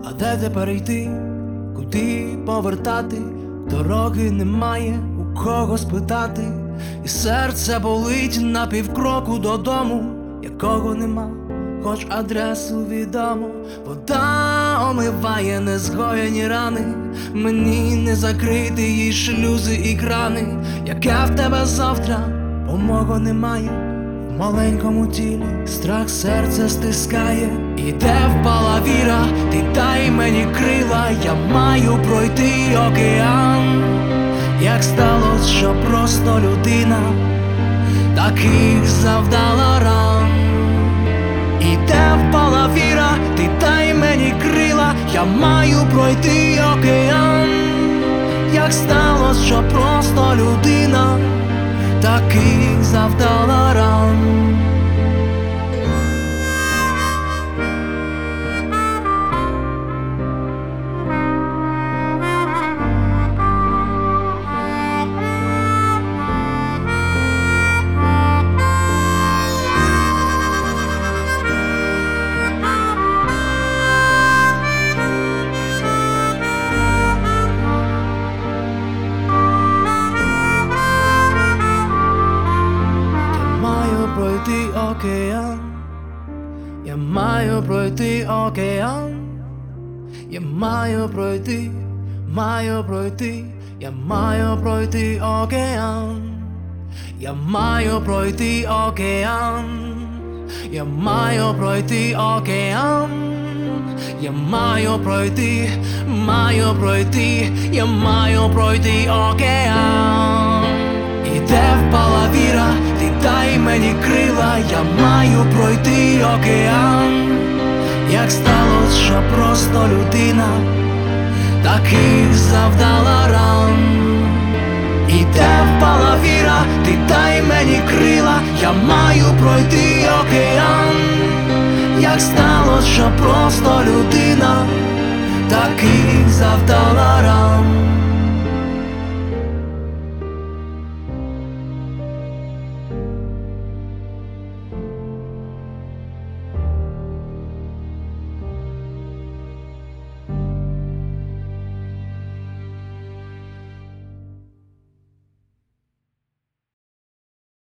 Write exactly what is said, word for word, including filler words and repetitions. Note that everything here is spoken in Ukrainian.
А де тепер йти, куди повертати? Дороги немає, у кого спитати. І серце болить на півкроку додому, якого нема, хоч адресу відомо. Вода омиває незгоєні рани, мені не закрити їй шлюзи і крани. Яке в тебе завтра, бо мого немає. В маленькому тілі страх серце стискає. І де впала віра, ти дай мені крила. Я маю пройти океан. Як сталося, що просто людина таких завдала ран. І де впала віра, ти дай мені крила. Я маю пройти океан. Як сталося, що просто людина таких завдала ран. Пройти океан, я маю пройти океан, я маю пройти, маю пройти, я маю пройти океан, я маю пройти океан, я маю пройти океан, я маю пройти, маю пройти, я маю пройти океан. І де впала віра, ти дай мені крила. Я маю пройти океан. Як сталося, що просто людина таких завдала ран. І де впала віра, ти дай мені крила. Я маю пройти океан. Як сталося, що просто людина таких завдала ран.